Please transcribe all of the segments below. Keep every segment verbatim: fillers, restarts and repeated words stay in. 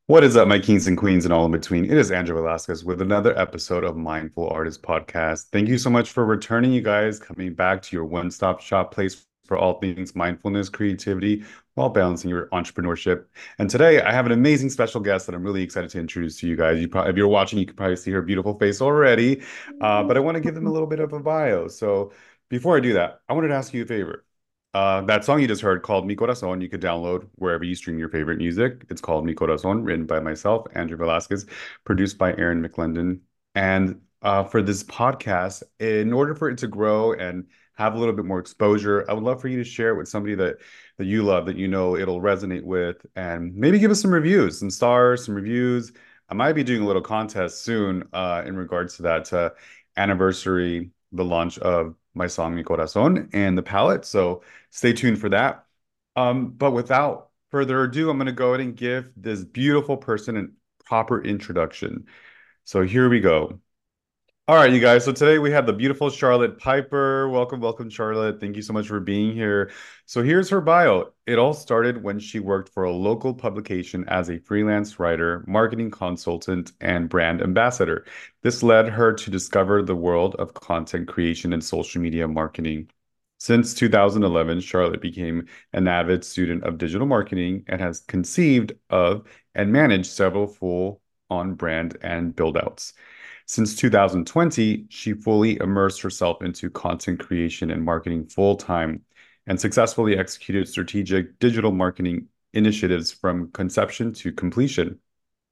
What is up, my kings and queens and all in between? It is Andrew Velasquez with another episode of Mindful Artist Podcast. Thank you so much for returning, you guys, coming back to your one-stop shop place for all things mindfulness, creativity, while balancing your entrepreneurship. And today I have an amazing special guest that I'm really excited to introduce to you guys. You probably, if you're watching, you can probably see her beautiful face already, uh, but I want to give them a little bit of a bio. So before I do that, I wanted to ask you a favor. Uh, that song you just heard called Mi Corazón, you could download wherever you stream your favorite music. It's called Mi Corazón, written by myself, Andrew Velasquez, produced by Aaron McClendon. And uh, for this podcast, in order for it to grow and have a little bit more exposure, I would love for you to share it with somebody that that you love, that you know it'll resonate with, and maybe give us some reviews, some stars, some reviews. I might be doing a little contest soon uh, in regards to that uh, anniversary, the launch of my song Mi Corazón and the palette. So stay tuned for that. Um, but without further ado, I'm going to go ahead and give this beautiful person a proper introduction. So here we go. All right, you guys. So today we have the beautiful Charlotte Piper. Welcome, welcome, Charlotte. Thank you so much for being here. So here's her bio. It all started when she worked for a local publication as a freelance writer, marketing consultant, and brand ambassador. This led her to discover the world of content creation and social media marketing. Since two thousand eleven, Charlotte became an avid student of digital marketing and has conceived of and managed several full-on brand and build-outs. Since two thousand twenty, she fully immersed herself into content creation and marketing full time and successfully executed strategic digital marketing initiatives from conception to completion.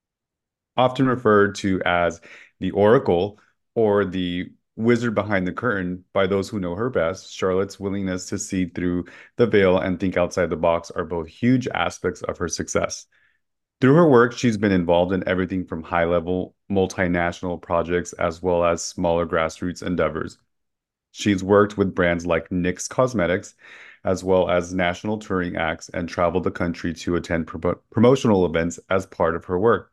Often referred to as the Oracle or the wizard behind the curtain by those who know her best, Charlotte's willingness to see through the veil and think outside the box are both huge aspects of her success. Through her work, she's been involved in everything from high-level multinational projects as well as smaller grassroots endeavors. She's worked with brands like NYX Cosmetics, as well as national touring acts, and traveled the country to attend pro promotional events as part of her work.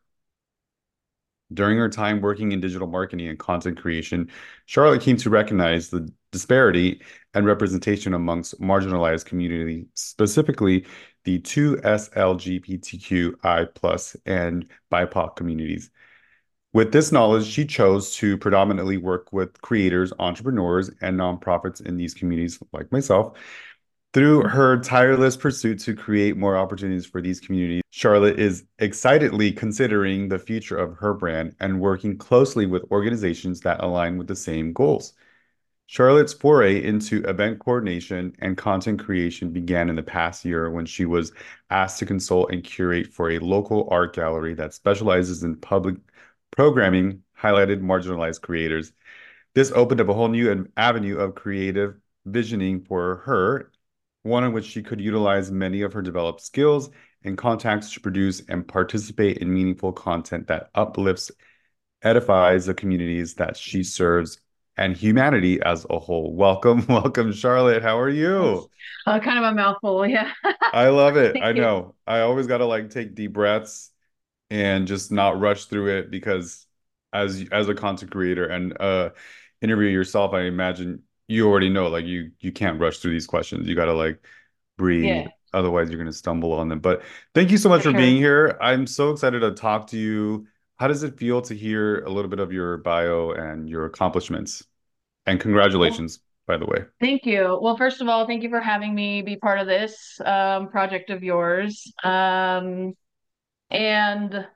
During her time working in digital marketing and content creation, Charlotte came to recognize the disparity and representation amongst marginalized communities, specifically the two S L G B T Q I plus and B I P O C communities. With this knowledge, she chose to predominantly work with creators, entrepreneurs, and nonprofits in these communities, like myself. Through her tireless pursuit to create more opportunities for these communities, Charlotte is excitedly considering the future of her brand and working closely with organizations that align with the same goals. Charlotte's foray into event coordination and content creation began in the past year when she was asked to consult and curate for a local art gallery that specializes in public programming highlighted marginalized creators. This opened up a whole new avenue of creative visioning for her, one in which she could utilize many of her developed skills and contacts to produce and participate in meaningful content that uplifts, edifies the communities that she serves and humanity as a whole. Welcome, welcome, Charlotte. How are Yes. you? Uh, kind of a mouthful, yeah. I love it. Thank I you. know. I always got to like take deep breaths and just not rush through it because as as a content creator and uh interview yourself, I imagine you already know like you you can't rush through these questions. You got to like breathe, Yeah, otherwise you're going to stumble on them. But thank you so much for for being sure. here. I'm so excited to talk to you. How does it feel to hear a little bit of your bio and your accomplishments? And Well, congratulations, by the way. thank you. Well, first of all, thank you for having me be part of this um, project of yours. Um, and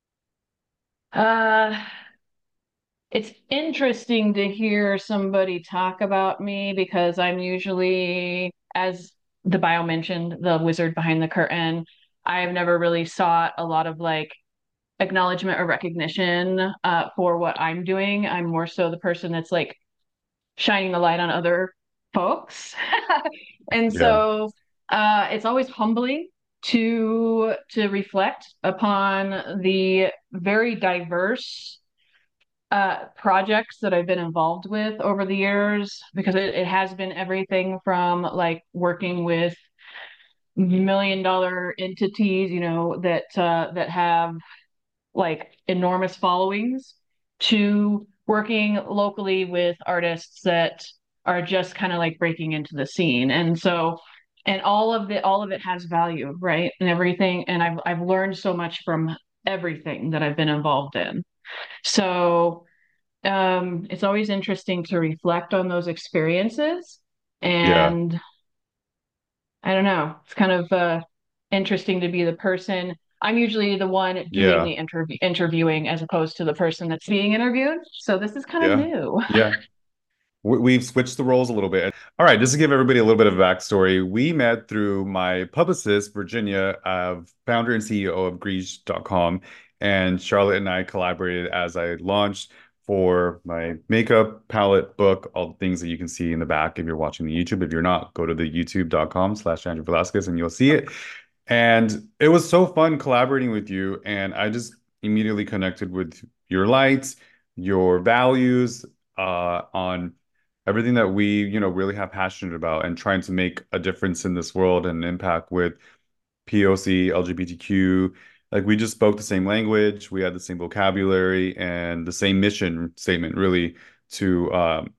uh, it's interesting to hear somebody talk about me because I'm usually, as the bio mentioned, the wizard behind the curtain. I've never really sought a lot of like acknowledgement or recognition uh, for what I'm doing. I'm more so the person that's like shining the light on other folks. And Yeah. so uh, it's always humbling to to reflect upon the very diverse uh, projects that I've been involved with over the years, because it, it has been everything from like working with million dollar entities, you know, that uh, that have like enormous followings, to working locally with artists that are just kind of like breaking into the scene. And so, and all of it, all of it has value, right? And everything. And I've I've learned so much from everything that I've been involved in. So um, it's always interesting to reflect on those experiences. Yeah. And I don't know, it's kind of uh, interesting to be the person. I'm usually the one doing Yeah. the interview interviewing as opposed to the person that's being interviewed. So this is kind of Yeah. new. Yeah. We- We've switched the roles a little bit. All right, just to give everybody a little bit of backstory, we met through my publicist, Virginia, uh, founder and C E O of Greege dot com, and Charlotte and I collaborated as I launched for my makeup palette book, all the things that you can see in the back if you're watching the YouTube. If you're not, go to the youtube dot com slash Andrew Velasquez and you'll see it. And it was so fun collaborating with you, and I just immediately connected with your lights, your values, uh, on everything that we, you know, really have passionate about and trying to make a difference in this world and impact with P O C, L G B T Q. Like we just spoke the same language, we had the same vocabulary and the same mission statement, really, to um,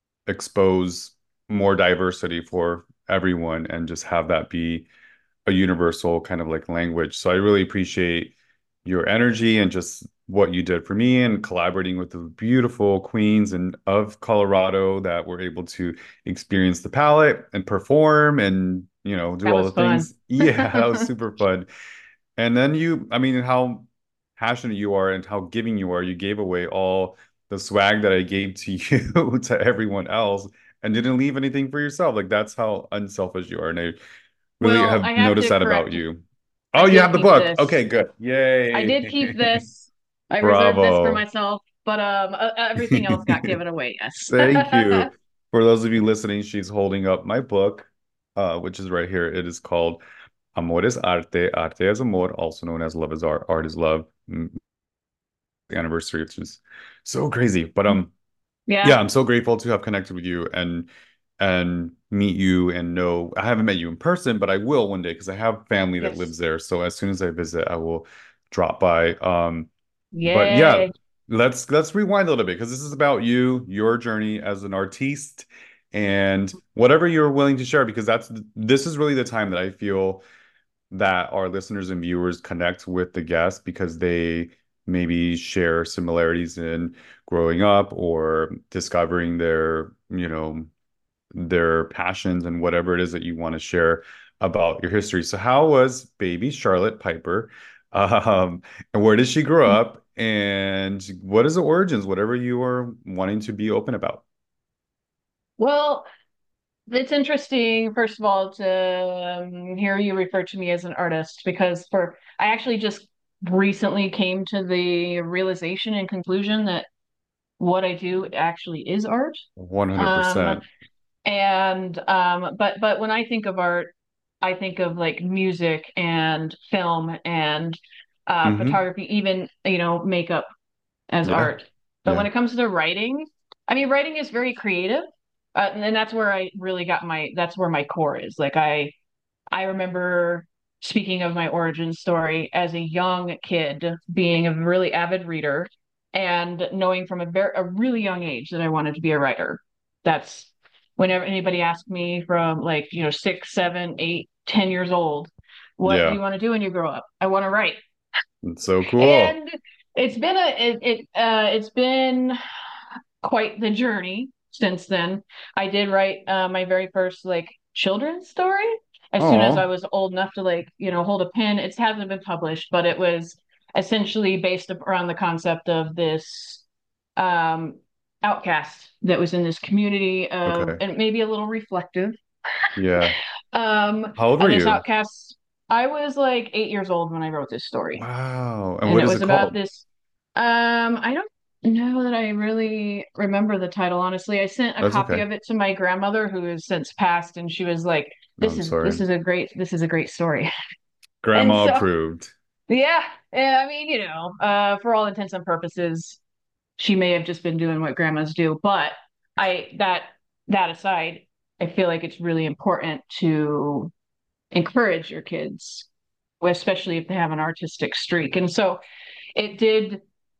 expose more diversity for everyone and just have that be a universal kind of like language. So I really appreciate your energy and just what you did for me and collaborating with the beautiful queens and of Colorado that were able to experience the palette and perform and you know do That all was the fun. things. Yeah, that was super fun. And then you, I mean, how passionate you are and how giving you are. You gave away all the swag that I gave to you to everyone else and didn't leave anything for yourself. Like that's how unselfish you are. And I really Well, have I have noticed to that about correct. you. I Oh, you did have the keep book. this. Okay, good. I did keep Yay. this. I reserved this for Bravo. myself, but um, uh, everything else got given away. Yes. Thank you. For those of you listening, she's holding up my book, uh, which is right here. It is called Amor es Arte, Arte es Amor, also known as Love is Art, Art is Love. Mm, Anniversary, which is so crazy. But um, yeah, Yeah. I'm so grateful to have connected with you and and meet you and know I haven't met you in person, but I will one day because I have family that Yes. lives there. So as soon as I visit, I will drop by. Um, but yeah, Yay. let's let's rewind a little bit because this is about you, your journey as an artiste, and whatever you're willing to share, because that's this is really the time that I feel that our listeners and viewers connect with the guests because they maybe share similarities in growing up or discovering their, you know, their passions and whatever it is that you want to share about your history. So how was baby Charlotte Piper? Um, and where did she grow up? And what is the origins? Whatever you are wanting to be open about. Well, it's interesting, first of all, to um, hear you refer to me as an artist because for I actually just recently came to the realization and conclusion that what I do actually is art. Um, one hundred percent. and um, but but when I think of art, I think of like music and film and uh, Hmm. photography, even you know makeup as Yeah. art. But when Yeah. it comes to writing, I mean, writing is very creative, uh, and then that's where I really got my that's where my core is. Like I I remember speaking of my origin story as a young kid, being a really avid reader and knowing from a very a really young age that I wanted to be a writer. That's whenever anybody asked me from like, you know, six, seven, eight, ten years old, what do you Yeah. want to do when you grow up? I want to write. It's so cool. And it's been a it, it uh it's been quite the journey since then. I did write uh, my very first like children's story as soon as I Oh, was old enough to like, you know, hold a pen. It hasn't been published, but it was essentially based around the concept of this um outcast that was in this community of okay. and maybe a little reflective. Yeah. Um How old were and this you? outcast I was like eight years old when I wrote this story. Wow. And And what it is was it about called? this um I don't know that I really remember the title, honestly. I sent a That's copy okay. of it to my grandmother who has since passed, and she was like, No, this I'm is this sorry. is a great this is a great story. And Grandma so approved. yeah, yeah, I mean, you know, uh for all intents and purposes, she may have just been doing what grandmas do. But I that that aside, I feel like it's really important to encourage your kids, especially if they have an artistic streak. And so it did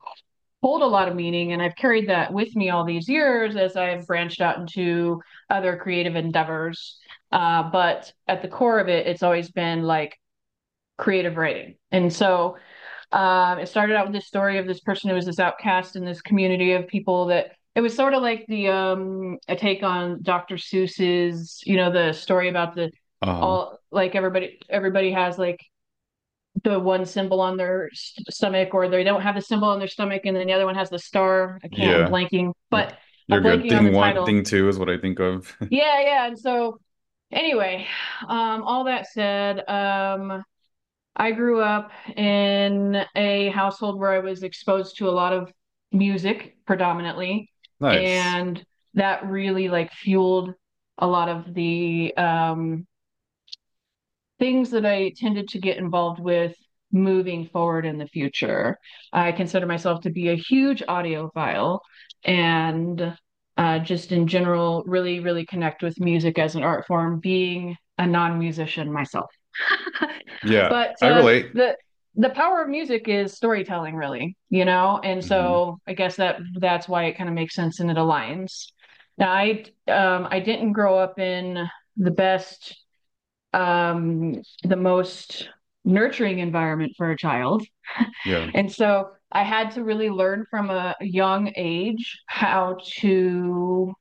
hold a lot of meaning, and I've carried that with me all these years as I've branched out into other creative endeavors. Uh, but at the core of it, it's always been like creative writing. And so Um, it started out with this story of this person who was this outcast in this community of people that it was sort of like the um a take on Doctor Seuss's, you know, the story about the Uh-huh. all like everybody everybody has like the one symbol on their st- stomach, or they don't have the symbol on their stomach and then the other one has the star. I can't, I'm Yeah. blanking, Yeah. but I'm You're good. blanking on the Thing one, title. thing two is what I think of. Yeah, yeah. And so anyway, um, all that said, um, I grew up in a household where I was exposed to a lot of music predominantly, Nice. and that really like fueled a lot of the um, things that I tended to get involved with moving forward in the future. I consider myself to be a huge audiophile and uh, just in general, really, really connect with music as an art form, being a non-musician myself. Yeah, But I uh, relate. the the power of music is storytelling, really, you know, and Hmm. so I guess that that's why it kind of makes sense and it aligns. Now, I um, I didn't grow up in the best um, the most nurturing environment for a child. Yeah. And so I had to really learn from a young age how to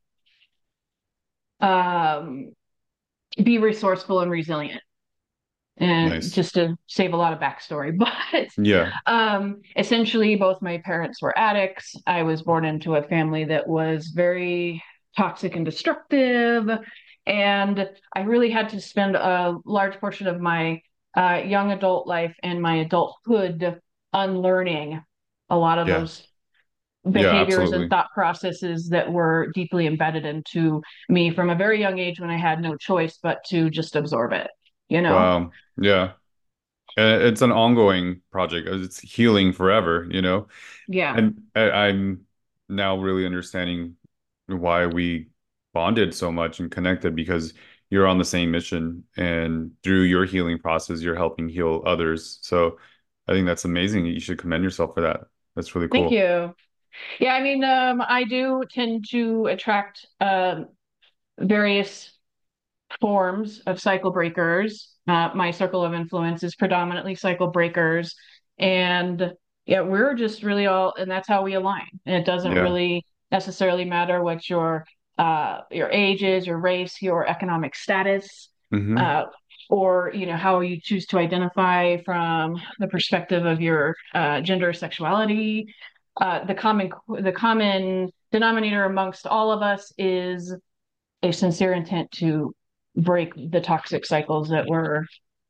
um, be resourceful and resilient. And Nice. just to save a lot of backstory, but Yeah. um, essentially, both my parents were addicts. I was born into a family that was very toxic and destructive. And I really had to spend a large portion of my uh, young adult life and my adulthood unlearning a lot of Yeah. those Yeah, behaviors and absolutely. thought processes that were deeply embedded into me from a very young age when I had no choice but to just absorb it, you know? Wow. Yeah. Uh, It's an ongoing project. Uh, It's healing forever, you know? Yeah. And I, I'm now really understanding why we bonded so much and connected because you're on the same mission and through your healing process, you're helping heal others. So I think that's amazing. You should commend yourself for that. That's really Thank cool. you. Yeah, I mean, um, I do tend to attract um, various forms of cycle breakers. Uh, my circle of influence is predominantly cycle breakers. And yeah, we're just really all, and that's how we align. And it doesn't Yeah. really necessarily matter what your uh, your age is, your race, your economic status, Hmm. uh, or you know how you choose to identify from the perspective of your uh, gender, sexuality. Uh, the common the common denominator amongst all of us is a sincere intent to break the toxic cycles that were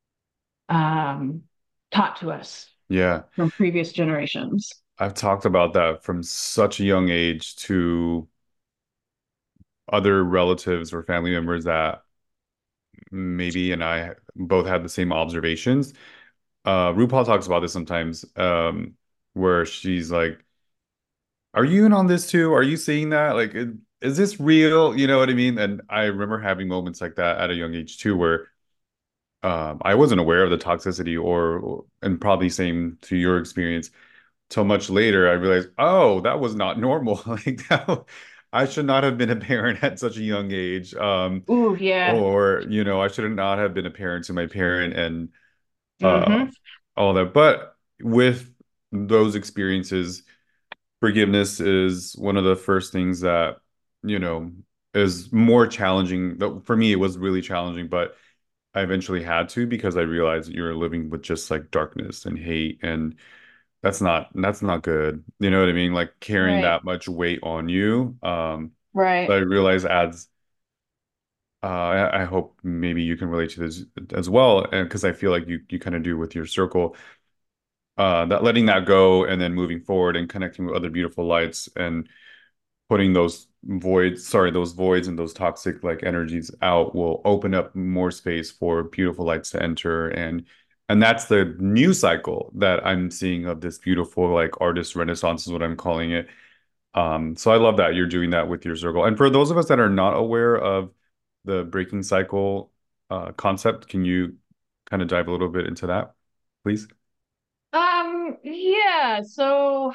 um, taught to us Yeah. from previous generations. I've talked about that from such a young age to other relatives or family members that maybe and I both had the same observations. Uh, RuPaul talks about this sometimes, um, where she's like, "Are you in on this too? Are you seeing that? Like, is, is this real?" You know what I mean? And I remember having moments like that at a young age too, where um, I wasn't aware of the toxicity, or and probably same to your experience. Till much later, I realized, oh, that was not normal. Like that, I should not have been a parent at such a young age. Um, Ooh, yeah. or you know, I should not have been a parent to my parent, and uh, Mm-hmm. all that. But with those experiences, forgiveness is one of the first things that, you know, is more challenging. Though for me, it was really challenging, but I eventually had to because I realized that you're living with just like darkness and hate, and that's not that's not good. You know what I mean? Like carrying Right. that much weight on you. Um, Right. I realize adds uh, I, I hope maybe you can relate to this as well, and because I feel like you you kind of do with your circle, uh, that letting that go and then moving forward and connecting with other beautiful lights and putting those voids, sorry, those voids and those toxic like energies out will open up more space for beautiful lights to enter and and that's the new cycle that I'm seeing of this beautiful like artist renaissance is what I'm calling it. Um, so I love that you're doing that with your circle. And for those of us that are not aware of the breaking cycle uh, concept, can you kind of dive a little bit into that, please? Um, yeah, so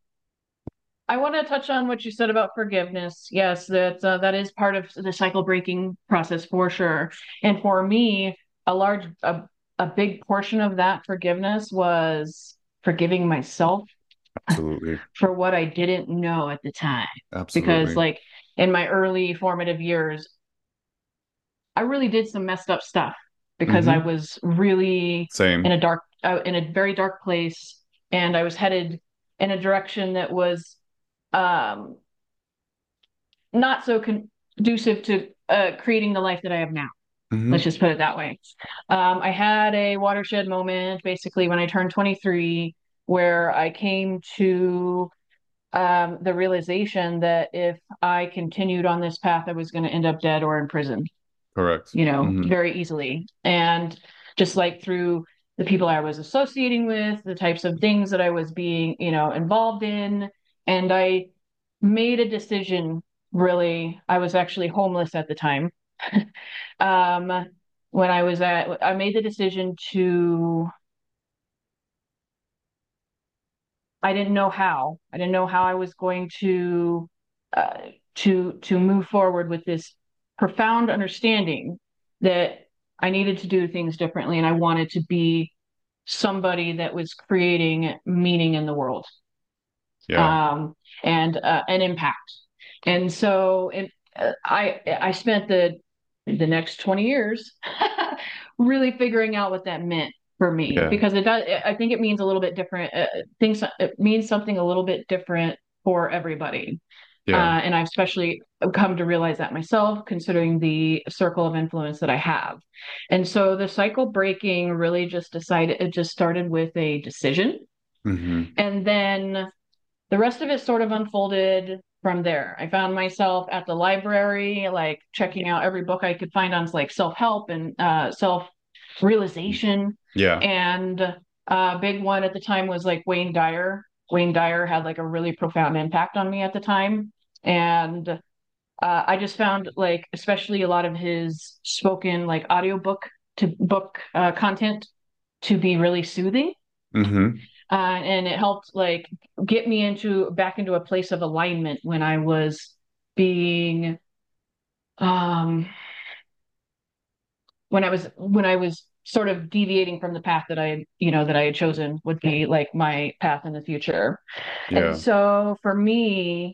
I want to touch on what you said about forgiveness. Yes, that uh, that is part of the cycle breaking process for sure. And for me, a large a, a big portion of that forgiveness was forgiving myself Absolutely. for what I didn't know at the time. Because, Absolutely. like, in my early formative years, I really did some messed up stuff because I Mm-hmm. was really in Same. a dark, uh, in a very dark place, and I was headed in a direction that was um, not so conducive to uh, creating the life that I have now. Let's Mm-hmm. just put it that way. Um, I had a watershed moment basically when I turned twenty-three, where I came to um, the realization that if I continued on this path, I was going to end up dead or in prison, Correct. you know, Mm-hmm. very easily. And just like through the people I was associating with, the types of things that I was being, you know, involved in. And I made a decision really. I was actually homeless at the time. um, when I was at, I made the decision to, I didn't know how. I didn't know how I was going to, uh, to to move forward with this profound understanding that I needed to do things differently, and I wanted to be somebody that was creating meaning in the world, Yeah. um, and uh, an impact. And so, it, uh, I I spent the the next twenty years really figuring out what that meant for me, Yeah. because it does, I think it means a little bit different, uh, things, it means something a little bit different for everybody. Uh, Yeah. and I've especially come to realize that myself, considering the circle of influence that I have. And so the cycle breaking really just decided, it just started with a decision. Mm-hmm. And then the rest of it sort of unfolded from there. I found myself at the library, like checking out every book I could find on like self-help and uh, self-realization. Yeah. And a uh, big one at the time was like Wayne Dyer. Wayne Dyer had like a really profound impact on me at the time. And uh, I just found like, especially a lot of his spoken like audiobook to book uh, content to be really soothing, Mm-hmm. uh, and it helped like get me into back into a place of alignment when I was being um when I was when I was sort of deviating from the path that I had, you know, that I had chosen would be like my path in the future. And Yeah. so for me,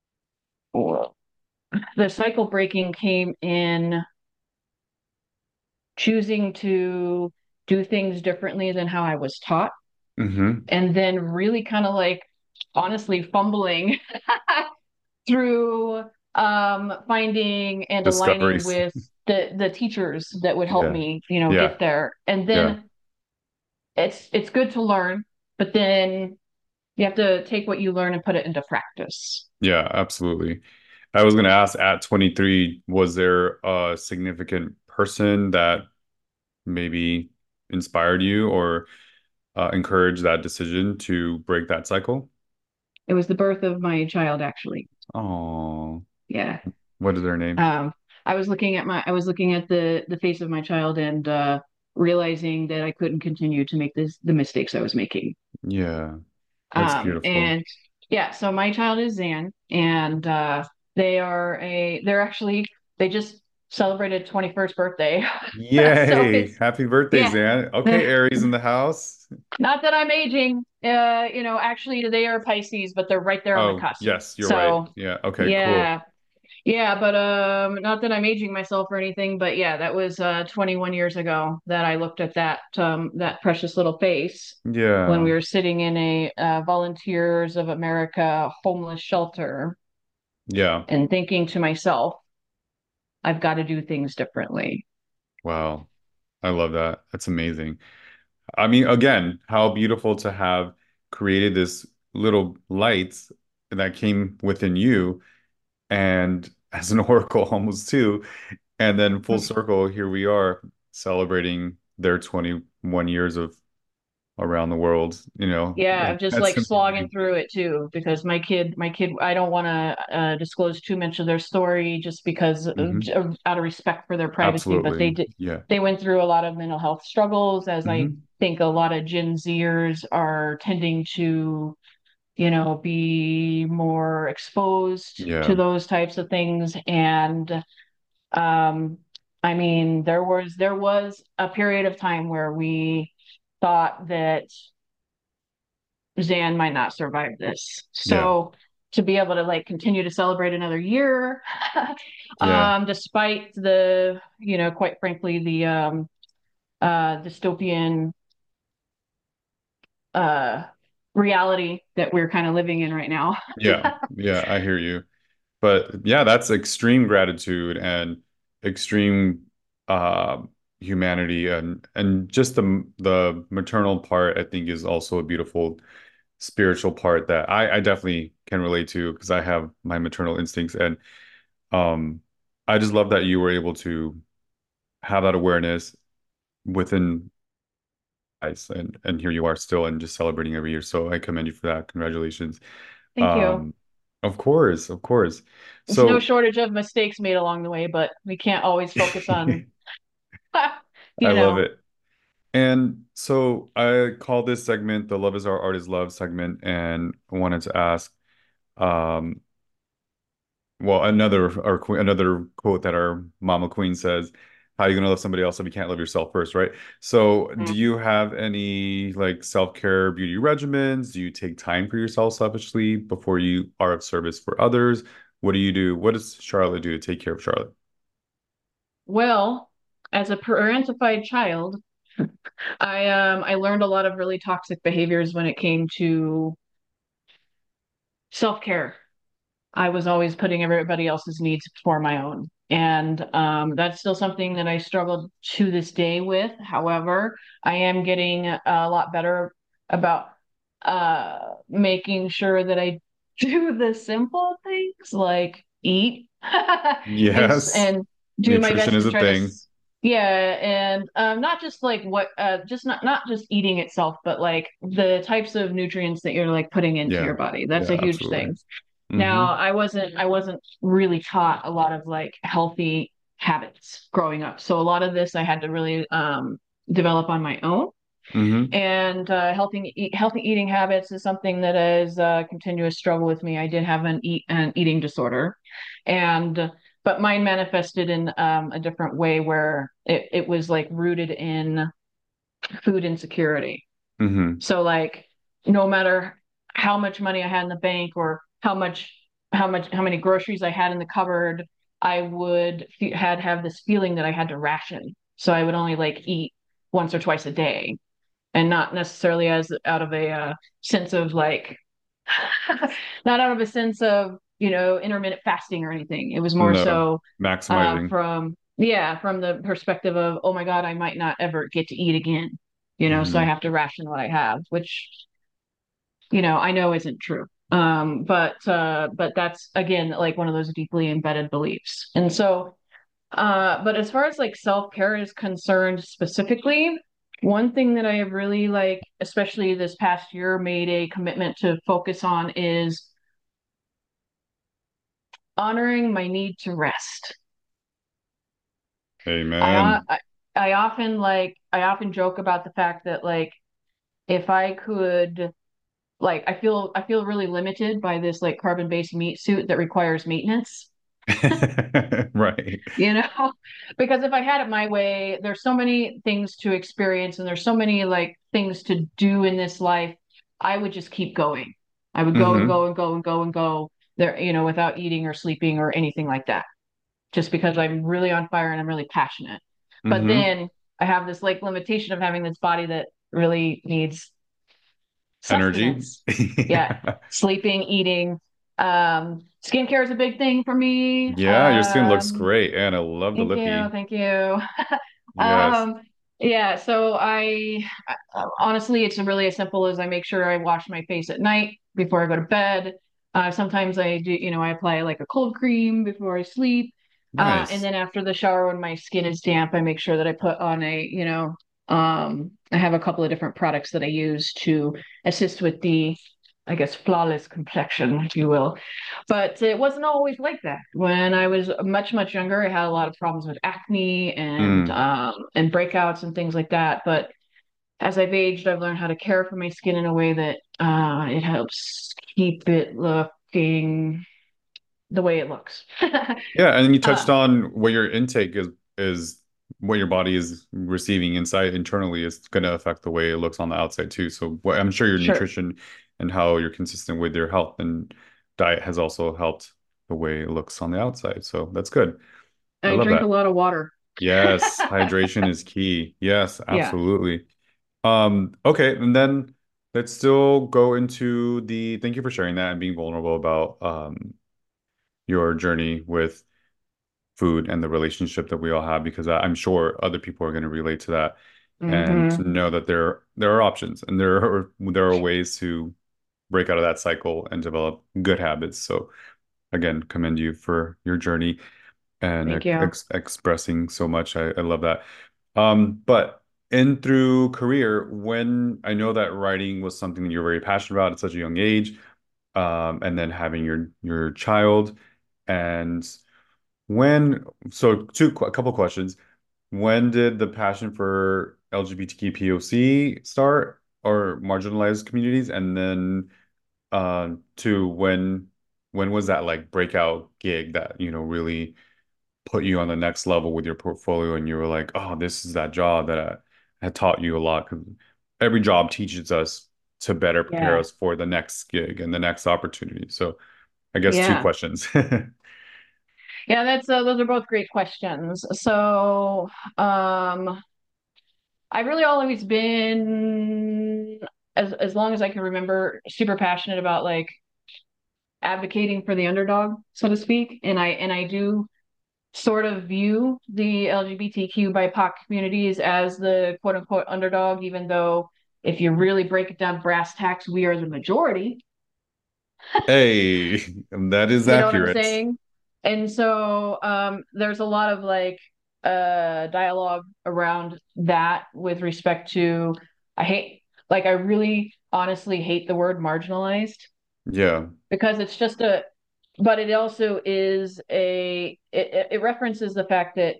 the cycle breaking came in choosing to do things differently than how I was taught, Mm-hmm. and then really kind of like honestly fumbling through um, finding and aligning Discoveries. with the the teachers that would help Yeah. me, you know, Yeah. get there. And Yeah. then it's it's good to learn, but then you have to take what you learn and put it into practice. Yeah, absolutely. I was going to ask at twenty-three, was there a significant person that maybe inspired you or uh, encouraged that decision to break that cycle? It was the birth of my child, actually. Oh, Yeah. what is their name? Um, I was looking at my I was looking at the the face of my child and uh, realizing that I couldn't continue to make this the mistakes I was making. Yeah, that's Um, beautiful. and yeah, so my child is Zan, and uh, they are a they're actually they just celebrated twenty-first birthday. So Yay. it's Happy birthday, yeah. Zan. Okay, Aries in the house. Not that I'm aging. Uh, you know, actually they are Pisces, but they're right there on the Oh, cusp. yes, you're right. So Yeah, okay, cool. yeah. Yeah, but um not that I'm aging myself or anything, but yeah, that was uh twenty-one years ago that I looked at that um that precious little face when we Yeah, were sitting in a uh, Volunteers of America homeless shelter yeah. and thinking to myself, I've got to do things differently. Wow. I love that. That's amazing. I mean, again, how beautiful to have created this little light that came within you and as an oracle almost too. And then full circle, here we are celebrating their twenty-one years of around the world, you know. Yeah, I'm just That's like slogging amazing. through it too because my kid, my kid, I don't want to uh, disclose too much of their story just because of, Hmm. of- out of respect for their privacy. But they Absolutely. did, Yeah. they went through a lot of mental health struggles, as I Hmm. think a lot of Gen Zers are tending to, you know, be more exposed to Yeah. those types of things. And um, I mean, there was there was a period of time where we thought that Zan might not survive this. Yeah. So to be able to like continue to celebrate another year, Yeah. um, despite the, you know, quite frankly, the um, uh, dystopian uh, reality that we're kind of living in right now. Yeah. Yeah. I hear you. But yeah, that's extreme gratitude and extreme uh, humanity and and just the the maternal part, I think, is also a beautiful spiritual part that I, I definitely can relate to because I have my maternal instincts and um I just love that you were able to have that awareness within guys and and here you are still and just celebrating every year. So I commend you for that. Congratulations. Thank you. Um, of course, of course. There's no So shortage of mistakes made along the way, but we can't always focus on, I you love know. it. And so I call this segment the Love is Our Art is Love segment, and I wanted to ask, um, well, another our que- another quote that our Mama Queen says, "How are you gonna love somebody else if you can't love yourself first, right?" So, do you have any like self-care beauty regimens? Do you take time for yourself selfishly before you are of service for others? What do you do? What does Charlotte do to take care of Charlotte? Well, as a parentified child, I um I learned a lot of really toxic behaviors when it came to self-care. I was always putting everybody else's needs before my own. And um, that's still something that I struggled to this day with. However, I am getting a lot better about uh, making sure that I do the simple things like eat and Yes, and do my nutrition best is to a try to thing. yeah, and um, not just like what uh, just not not just eating itself, but like the types of nutrients that you're like putting into your Yeah, body. That's yeah, a huge absolutely. thing. Mm-hmm. Now, I wasn't I wasn't really taught a lot of like healthy habits growing up. So a lot of this I had to really um, develop on my own. Mm-hmm. And uh, healthy eat, healthy eating habits is something that is a continuous struggle with me. I did have an eat an eating disorder, and but mine manifested in um, a different way where it, it was like rooted in food insecurity. Mm-hmm. So like no matter how much money I had in the bank or how much how much how many groceries I had in the cupboard, I would had have this feeling that I had to ration. So I would only like eat once or twice a day and not necessarily as out of a uh, sense of like not out of a sense of, you know, intermittent fasting or anything. It was more No, so uh, maximizing. from, yeah, from the perspective of, oh my God, I might not ever get to eat again, you know, so I Mm-hmm. have to ration what I have, which, you know, I know isn't true. Um, but uh, but that's again like one of those deeply embedded beliefs. And so uh, but as far as like self-care is concerned specifically, one thing that I have really like, especially this past year, made a commitment to focus on is honoring my need to rest. I, uh, Amen. I I often like I often joke about the fact that like if I could like I feel I feel really limited by this like carbon-based meat suit that requires maintenance. Right. You know, because if I had it my way, there's so many things to experience and there's so many like things to do in this life. I would just keep going. I would go and Mm-hmm. go and go and go and go there, you know, without eating or sleeping or anything like that, just because I'm really on fire and I'm really passionate. But Mm-hmm. then I have this like limitation of having this body that really needs Energy. sustenance. Yeah, sleeping, eating. Um, skincare is a big thing for me. Yeah, your skin looks Um, great, and I love the Thank you, lippy. thank you. Yes. Um, yeah, so I uh, honestly, it's really as simple as I make sure I wash my face at night before I go to bed. Uh, sometimes I do, you know, I apply like a cold cream before I sleep. Uh, and Nice. then after the shower, when my skin is damp, I make sure that I put on a, you know, um, I have a couple of different products that I use to assist with the, I guess, flawless complexion, if you will. But it wasn't always like that. When I was much, much younger, I had a lot of problems with acne and Mm. um, and breakouts and things like that. But as I've aged, I've learned how to care for my skin in a way that uh, it helps keep it looking the way it looks. Yeah, and then you touched uh, on what your intake is is what your body is receiving inside internally is going to affect the way it looks on the outside too. So what, I'm sure your sure. nutrition and how you're consistent with your health. And diet has also helped the way it looks on the outside. So that's good. I I love drink a that. lot of water. Yes, hydration is key. Yes, Yeah. absolutely. Um, okay, and then let's still go into the thank you for sharing that and being vulnerable about um your journey with food and the relationship that we all have because I, I'm sure other people are going to relate to that and to Hmm. know that there there are options and there are there are ways to break out of that cycle and develop good habits. So again, commend you for your journey and Thank you. ex expressing so much. I, I love that. Um, but in through career, when I know that writing was something that you're very passionate about at such a young age, um, and then having your your child, and when so two a couple questions. When did the passion for L G B T Q P O C start or marginalized communities? And then uh, two, when when was that like breakout gig that, you know, really put you on the next level with your portfolio and you were like, oh, this is that job that I, had taught you a lot because every job teaches us to better prepare Yeah. us for the next gig and the next opportunity. So I guess two Yeah. questions. Yeah, that's uh, those are both great questions. So, um, I've really always been, as as long as I can remember, super passionate about like advocating for the underdog, so to speak. And I and I do sort of view the L G B T Q B I P O C communities as the quote unquote underdog, even though if you really break it down brass tacks, we are the majority. Hey, that is You know what I'm accurate. saying? And so um, there's a lot of like uh, dialogue around that with respect to, I hate, like, I really honestly hate the word marginalized Yeah. because it's just a, but it also is a, it, it references the fact that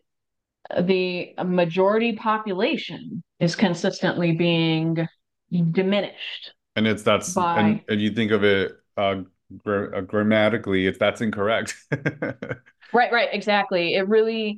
the majority population is consistently being diminished And it's that's and by, and you think of it uh, gra uh grammatically, it's that's incorrect. right, right, exactly. It really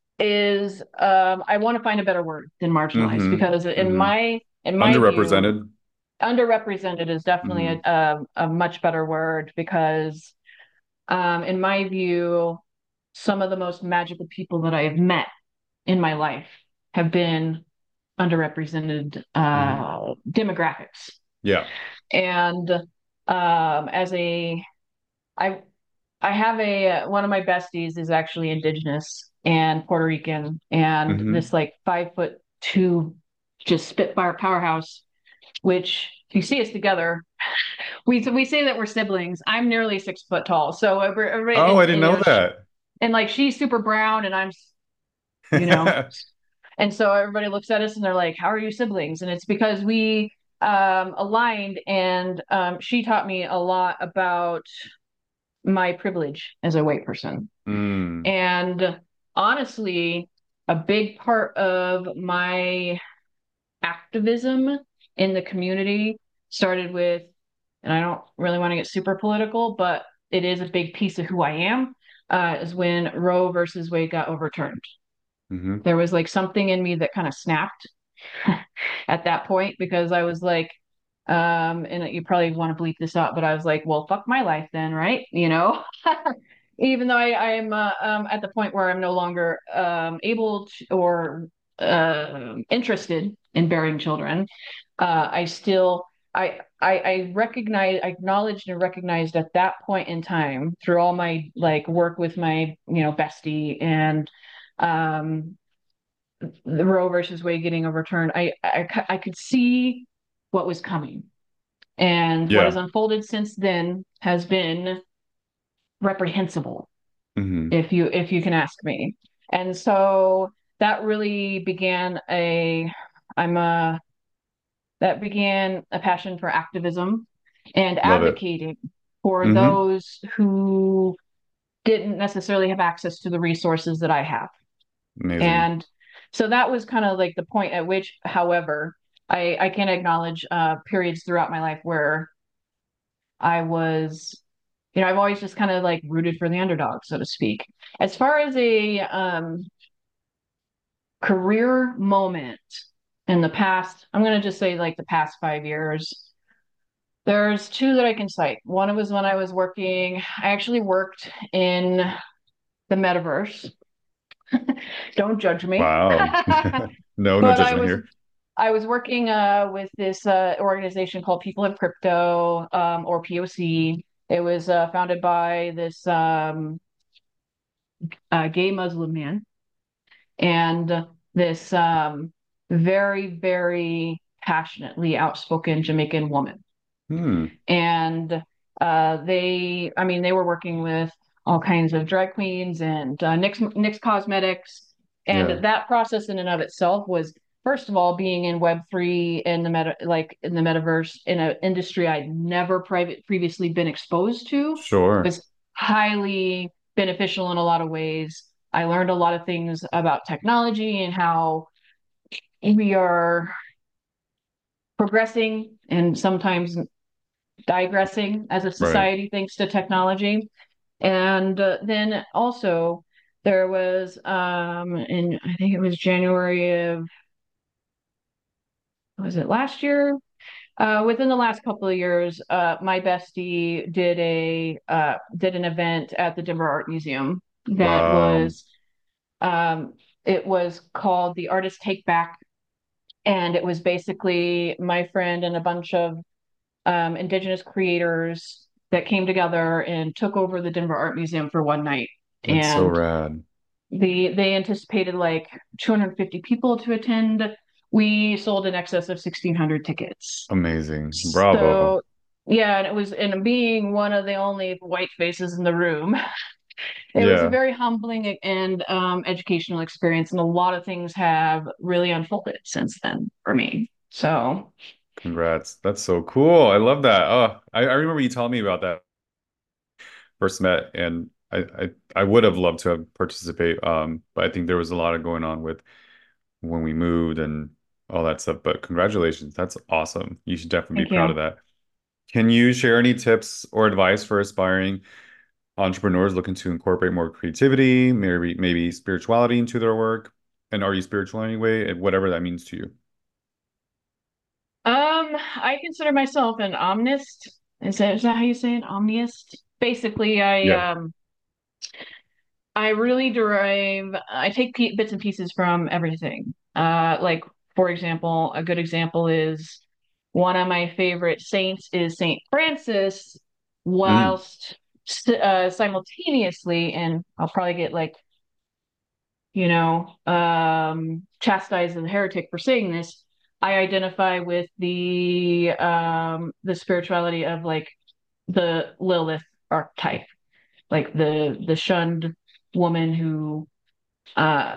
is um I want to find a better word than marginalized Mm-hmm. because in Mm-hmm. my in my view, Underrepresented. underrepresented is definitely a, Mm-hmm. a, a much better word because um in my view, some of the most magical people that I have met in my life have been underrepresented Mm-hmm. uh demographics. Yeah. And um as a I I have a one of my besties is actually indigenous and Puerto Rican, and Mm-hmm. this like five foot two, just spitfire powerhouse. Which, if you see us together, we we say that we're siblings. I'm nearly six foot tall, so everybody, Oh, I and, didn't and you know know, she, that. and like she's super brown, and I'm, you know, and so everybody looks at us and they're like, "How are you siblings?" And it's because we um, aligned, and um, she taught me a lot about my privilege as a white person. Mm. And honestly, a big part of my activism in the community started with, and I don't really want to get super political, but it is a big piece of who I am, uh, is when Roe versus Wade got overturned. Mm-hmm. There was like something in me that kind of snapped at that point because I was like, um, and you probably want to bleep this out, but I was like, well, fuck my life then, right? You know, even though I, I am uh, um, at the point where I'm no longer um, able to, or uh, interested in bearing children, uh, I still I, I I recognize I acknowledged and recognized at that point in time through all my like work with my you know bestie and um, the Roe versus Wade getting overturned. I, I I could see what was coming, and what has Yeah. unfolded since then has been reprehensible Mm-hmm. if you if you can ask me. And so that really began a I'm a that began a passion for activism and Love it. advocating for Mm-hmm. those who didn't necessarily have access to the resources that I have. Amazing. And so that was kind of like the point at which, however, I, I can acknowledge uh, periods throughout my life where I was, you know, I've always just kind of like rooted for the underdog, so to speak. As far as a um, career moment in the past, I'm going to just say like the past five years. There's two that I can cite. One was when I was working, I actually worked in the metaverse. Don't judge me. Wow. No, no But I judgment was here. I was working uh, with this uh, organization called People of Crypto, um, or P O C. It was uh, founded by this um, uh, gay Muslim man and this um, very, very passionately outspoken Jamaican woman. Hmm. And uh, they, I mean, they were working with all kinds of drag queens and uh, N Y X, N Y X Cosmetics. Yeah. And that process in and of itself was, first of all, being in Web three in the meta, like in the metaverse in an industry I'd never private previously been exposed to, Sure. was highly beneficial in a lot of ways. I learned a lot of things about technology and how we are progressing and sometimes digressing as a Right. society thanks to technology. And uh, then also there was um in I think it was January of was it last year? Uh, within the last couple of years, uh, my bestie did a uh, did an event at the Denver Art Museum that Wow. was um, it was called the Artist Take Back, and it was basically my friend and a bunch of um, indigenous creators that came together and took over the Denver Art Museum for one night. That's so And rad. the they anticipated like two hundred fifty people to attend. We sold in excess of sixteen hundred tickets. Amazing. Bravo. So yeah, and it was and being one of the only white faces in the room, it was a Yeah. very humbling and um, educational experience, and a lot of things have really unfolded since then for me. So Congrats. That's so cool. I love that. Oh, I, I remember you telling me about that first met, and I, I I would have loved to have participate. Um, but I think there was a lot of going on with when we moved and all that stuff. But congratulations. That's awesome. You should definitely be thank proud of you. that. Can you share any tips or advice for aspiring entrepreneurs looking to incorporate more creativity, maybe maybe spirituality into their work? And are you spiritual anyway? And whatever that means to you. Um, I consider myself an omnist. Is that, is that how you say it? Omnist? Basically, I Yeah. um I really derive I take p bits and pieces from everything. Uh, like for example, a good example is one of my favorite saints is Saint Francis, Mm, whilst uh, simultaneously, and I'll probably get like you know, um, chastise as a heretic for saying this. I identify with the um, the spirituality of like the Lilith archetype, like the the shunned woman who uh,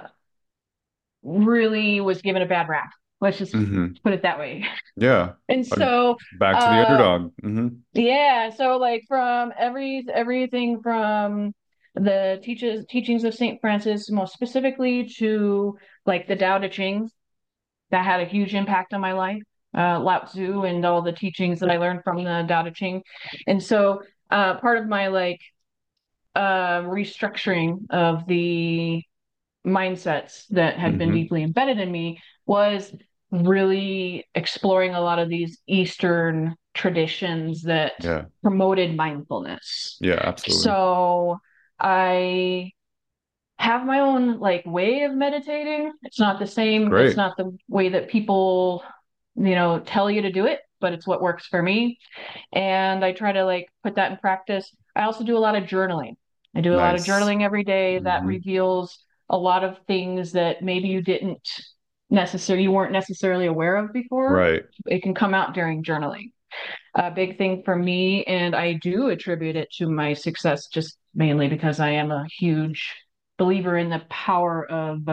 really was given a bad rap. Let's just hmm. put it that way. Yeah. And Uh, so, Back to the uh, underdog. Hmm. yeah, so like from every everything from the teaches teachings of Saint Francis, most specifically to like the Tao Te Ching, that had a huge impact on my life. Uh, Lao Tzu and all the teachings that I learned from the Tao Te Ching, and so uh, part of my like uh, restructuring of the mindsets that had been Hmm. deeply embedded in me was really exploring a lot of these Eastern traditions that Yeah. promoted mindfulness. Yeah, absolutely. So I have my own like way of meditating. It's not the same, it's Great. not the way that people, you know, tell you to do it, but it's what works for me. And I try to like put that in practice. I also do a lot of journaling. I do a lot of Nice. journaling every day that Hmm. reveals a lot of things that maybe you didn't necessarily you weren't necessarily aware of before. Right. It can come out during journaling. A big thing for me, and I do attribute it to my success just mainly because I am a huge believer in the power of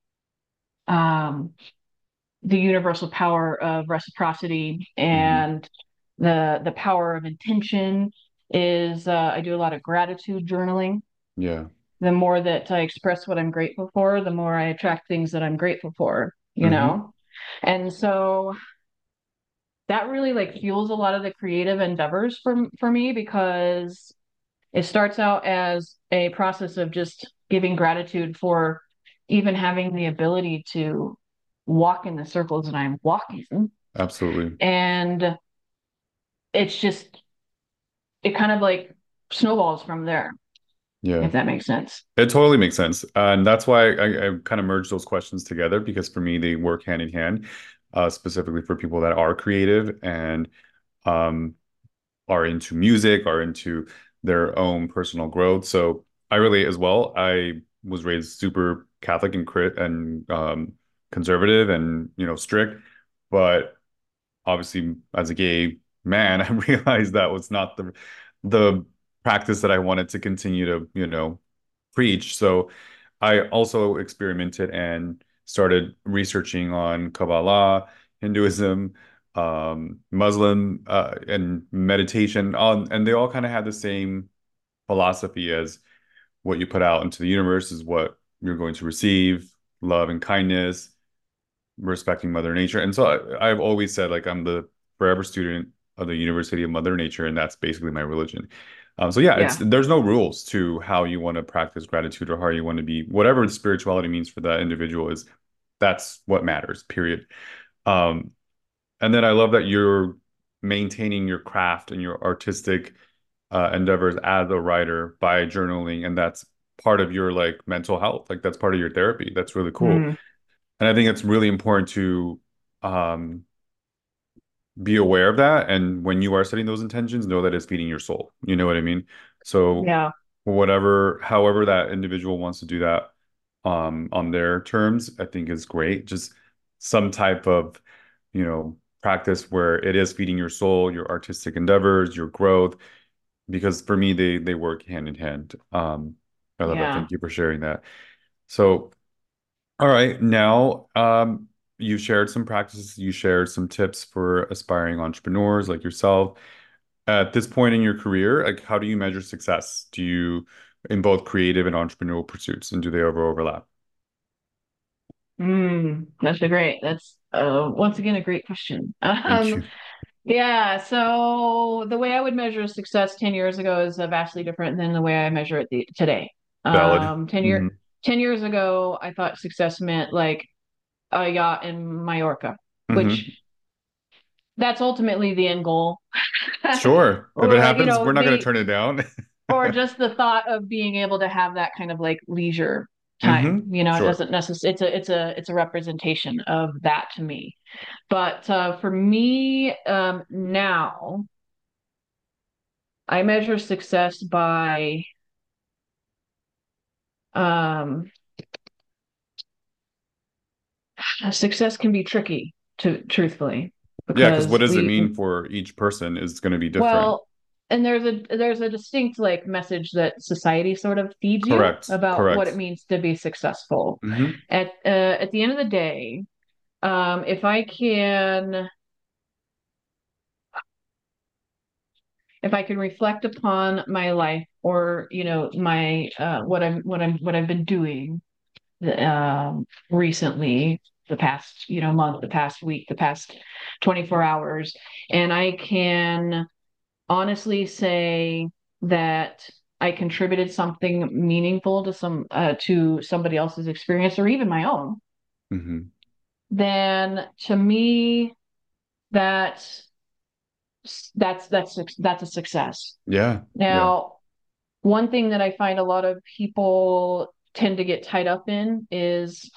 um, the universal power of reciprocity Hmm. and the the power of intention is uh, I do a lot of gratitude journaling. Yeah. The more that I express what I'm grateful for, the more I attract things that I'm grateful for, you Hmm. know? And so that really like fuels a lot of the creative endeavors for for me because it starts out as a process of just giving gratitude for even having the ability to walk in the circles that I'm walking. Absolutely. And it's just it kind of like snowballs from there, Yeah. if that makes sense. It totally makes sense. Uh, and that's why I, I kind of merged those questions together because for me, they work hand in hand, uh, specifically for people that are creative and um, are into music, are into their own personal growth. So I relate as well. I was raised super Catholic and crit and um, conservative and, you know, strict, but obviously as a gay man, I realized that was not the the practice that I wanted to continue to, you know, preach. So I also experimented and started researching on Kabbalah, Hinduism, um, Muslim, uh, and meditation. On, and they all kind of had the same philosophy as what you put out into the universe is what you're going to receive, love and kindness, respecting Mother Nature. And so I, I've always said like I'm the forever student of the University of Mother Nature, and that's basically my religion. Um, so yeah, it's Yeah. there's no rules to how you want to practice gratitude or how you want to be, whatever spirituality means for that individual is that's what matters, period. Um, and then I love that you're maintaining your craft and your artistic uh, endeavors as a writer by journaling, and that's part of your like mental health. Like that's part of your therapy. That's really cool. Mm, And I think it's really important to um, be aware of that. And when you are setting those intentions, know that it's feeding your soul. You know what I mean? So yeah. whatever, however that individual wants to do that um, on their terms, I think is great. Just some type of, you know, practice where it is feeding your soul, your artistic endeavors, your growth, because for me, they they work hand in hand. Um, I love that. Yeah. Thank you for sharing that. So all right. Now, um, you shared some practices, you shared some tips for aspiring entrepreneurs like yourself. At this point in your career, like how do you measure success? Do you in both creative and entrepreneurial pursuits, and do they ever overlap? Mm, that's a great, that's uh, once again a great question. Thank Um, you. yeah, so the way I would measure success ten years ago is uh, vastly different than the way I measure it the, today. Valid. Um, ten year, Hmm. ten years ago, I thought success meant like a yacht in Mallorca, which Hmm. that's ultimately the end goal. Sure. If it Or, you happens, know, we're not going to the turn it down. or just the thought of being able to have that kind of like leisure time. Hmm. You know, it Sure. doesn't necessarily it's a it's a it's a representation of that to me. But uh, for me, um, now I measure success by um, success can be tricky to truthfully Yeah, because what because does it we mean for each person is going to be different. well and there's a there's a distinct like message that society sort of feeds you Correct. about what it Correct. means to be successful. Hmm. At uh, at the end of the day, um, if I can if I can reflect upon my life or you know my uh, what I'm what I'm what I've been doing um, recently, the past you know month, the past week, the past twenty-four hours, and I can honestly say that I contributed something meaningful to some uh, to somebody else's experience or even my own, Hmm. then to me that that's that's that's a success. Yeah. Yeah. Now, one thing that I find a lot of people tend to get tied up in is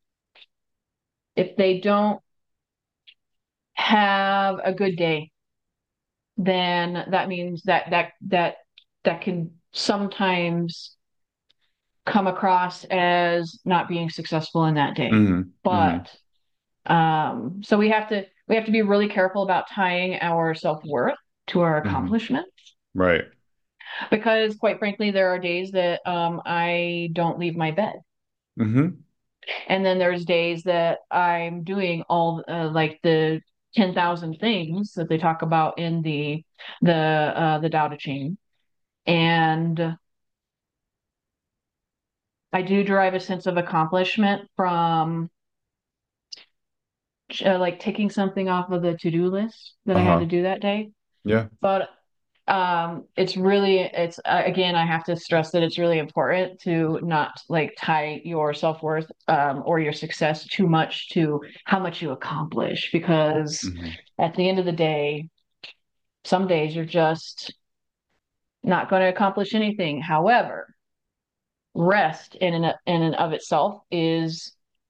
if they don't have a good day, then that means that that that that can sometimes come across as not being successful in that day. Hmm. Hmm. But um, so we have to we have to be really careful about tying our self-worth to our Hmm. accomplishment Right. because quite frankly, there are days that um, I don't leave my bed. Hmm. And then there's days that I'm doing all uh, like the ten thousand things that they talk about in the the uh, the Tao Te Ching. And I do derive a sense of accomplishment from uh, like taking something off of the to-do list that I had to Uh-huh. do that day. Yeah. But um it's really it's uh, again I have to stress that it's really important to not like tie your self-worth um or your success too much to how much you accomplish because Hmm. at the end of the day some days you're just not going to accomplish anything. However, rest in and, in and of itself is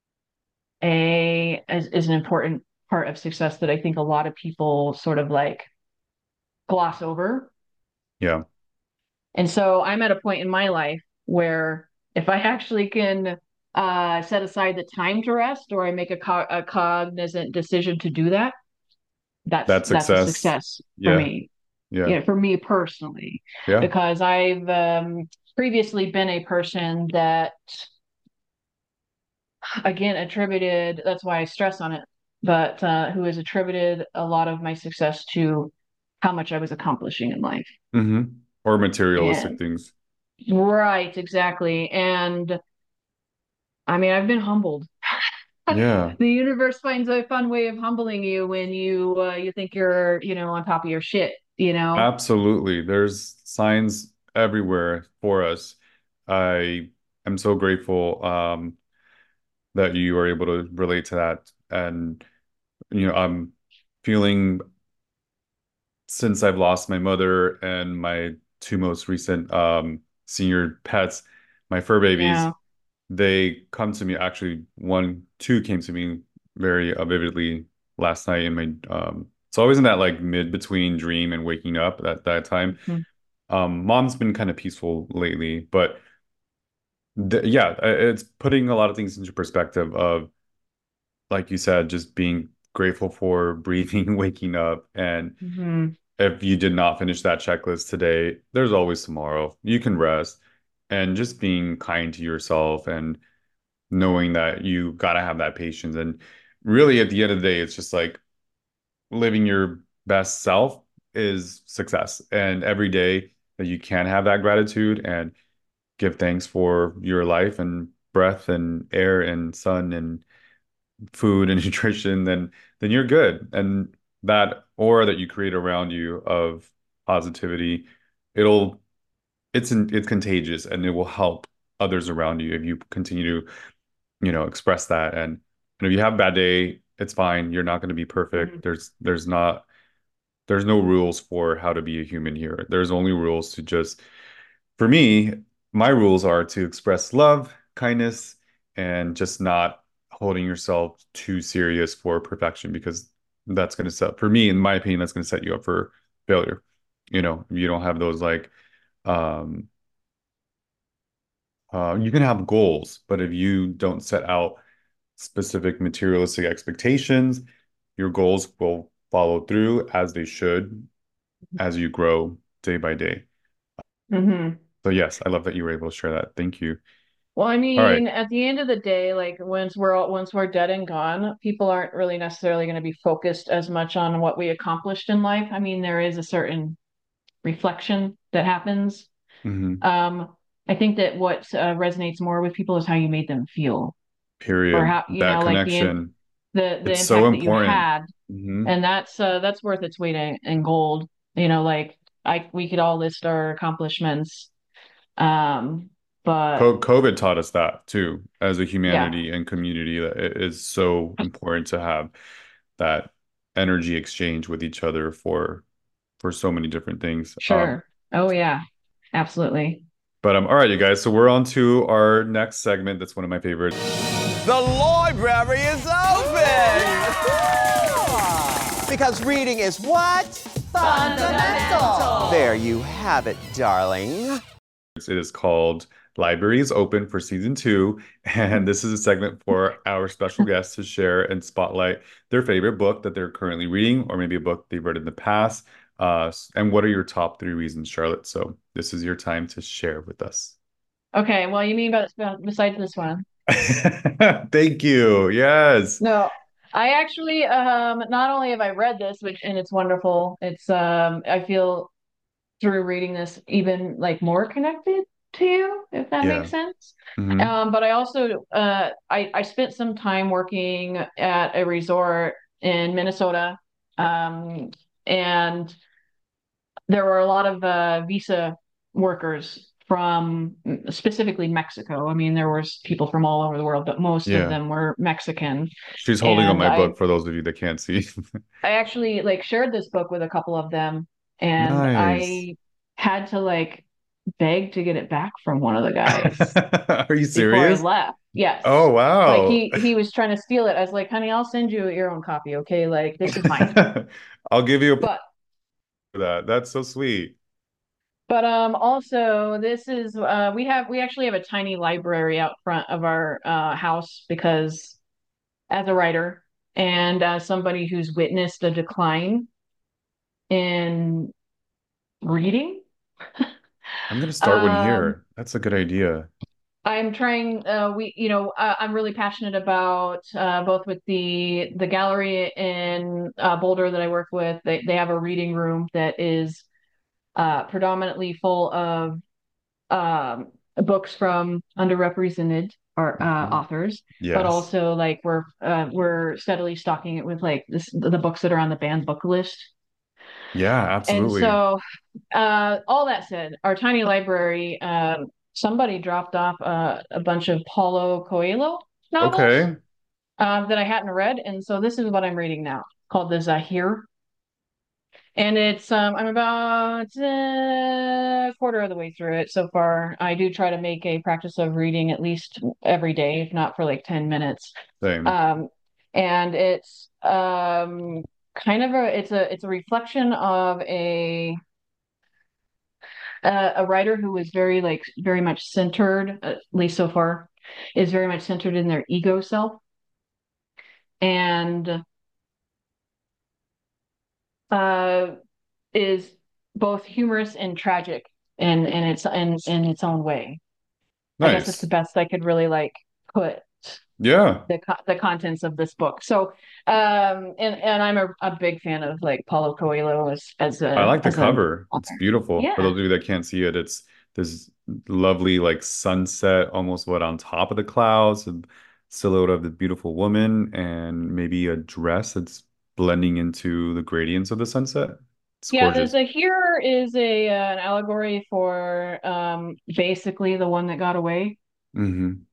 a is, is an important part of success that I think a lot of people sort of like gloss over. Yeah. And so I'm at a point in my life where if I actually can uh, set aside the time to rest, or I make a, co- a cognizant decision to do that, that's That that's a success. success for Yeah. me. Yeah. You know, for me personally, Yeah. because I've um, previously been a person that, again, attributed, that's why I stress on it, but uh, who has attributed a lot of my success to how much I was accomplishing in life. Hmm. Or materialistic And things. right, exactly. And I mean, I've been humbled. Yeah. The universe finds a fun way of humbling you when you uh, you think you're, you know, on top of your shit, you know? Absolutely. There's signs everywhere for us. I am so grateful um, that you are able to relate to that. And, you know, I'm feeling since I've lost my mother and my two most recent um, senior pets, my fur babies, Yeah. they come to me. Actually, one, two came to me very uh, vividly last night in my um, so I was in that like mid between dream and waking up at that time. Mhm. Um, mom's been kind of peaceful lately, but th yeah, i- it's putting a lot of things into perspective of, like you said, just being grateful for breathing, waking up, and Mhm. if you did not finish that checklist today, there's always tomorrow. You can rest and just being kind to yourself and knowing that you gotta have that patience. And really, at the end of the day, it's just like living your best self is success. And every day that you can have that gratitude and give thanks for your life and breath and air and sun and food and nutrition, then then you're good. And that aura that you create around you of positivity, it'll it's in, it's contagious and it will help others around you if you continue to, you know, express that. And, and if you have a bad day, it's fine. You're not going to be perfect. Mhm. There's there's not there's no rules for how to be a human here. There's only rules to just, for me, my rules are to express love, kindness, and just not holding yourself too serious for perfection because that's going to set, for me, in my opinion, that's going to set you up for failure. You know, if you don't have those like, um, uh, you can have goals, but if you don't set out specific materialistic expectations, your goals will follow through as they should as you grow day by day. Mhm. So yes, I love that you were able to share that. Thank you. Well, I All right. mean, at the end of the day, like once we're all, once we're dead and gone, people aren't really necessarily going to be focused as much on what we accomplished in life. I mean, there is a certain reflection that happens. Hmm. Um, I think that what uh, resonates more with people is how you made them feel, or Period. how, you That know, like the connection, the the it's so impact that you important. had, Hmm. and that's uh, that's worth its weight in, in gold. You know, like I we could all list our accomplishments, um, but Co COVID taught us that too, as a yeah, humanity and community, that it is so important to have that energy exchange with each other for for so many different things. Um, sure. Oh yeah, absolutely. but um, all right, you guys. So we're on to our next segment. That's one of my favorites. The library is open! Because reading is what? Fundamental! There you have it, darling. It is called Library is Open for season two, and this is a segment for our special guests to share and spotlight their favorite book that they're currently reading, or maybe a book they've read in the past. Uh, and what are your top three reasons, Charlotte? So this is your time to share with us. Okay, well, you mean about besides this one? Thank you. Yes. No, I actually um not only have I read this, which and it's wonderful. It's um I feel through reading this even like more connected to you, if that makes Yeah. sense. Hmm. Um, but I also uh I I spent some time working at a resort in Minnesota. Um, and there were a lot of uh visa workers from specifically Mexico. I mean, there was people from all over the world, but most of Yeah. them were Mexican. She's holding up And my I book for those of you that can't see. I actually like shared this book with a couple of them. and Nice. I had to like beg to get it back from one of the guys Are you before I serious? left. Oh, Yes. Like wow. he he was trying to steal it. I was like, honey, I'll send you your own copy, okay? Like this is mine. I'll give you a point But for that. That's so sweet. but um also this is uh we have we actually have a tiny library out front of our uh house because as a writer and as somebody who's witnessed a decline in reading, I'm gonna start one um here. That's a good idea. I'm trying. Uh, we, you know, uh, I'm really passionate about uh, both with the the gallery in uh, Boulder that I work with. They they have a reading room that is uh, predominantly full of um, books from underrepresented or uh, Mhm. authors, but Yes. also like we're uh, we're steadily stocking it with like this the books that are on the banned book list. Yeah, And absolutely. so, uh, all that said, our tiny library, um, somebody dropped off uh, a bunch of Paulo Coelho novels Okay. um, that I hadn't read, and so this is what I'm reading now, called the Zahir, and it's um, I'm about uh, a quarter of the way through it so far. I do try to make a practice of reading at least every day, if not for like ten minutes. Same. Um, and it's um, kind of a it's a it's a reflection of a uh, a writer who is very like very much centered, at least so far, is very much centered in their ego self and uh, is both humorous and tragic in in its in in its own way. I guess it's the Nice. best I could really like put Yeah. the co- the contents of this book. So, um, and and I'm a, a big fan of like Paulo Coelho as as I a like the as a cover. It's author. beautiful. For Yeah. those of you that can't see it, it's this lovely like sunset, almost what on top of the clouds, a silhouette of the beautiful woman, and maybe a dress that's blending into the gradients of the sunset. It's Yeah, the gorgeous. the here is a uh, an allegory for um basically the one that got away. Hmm.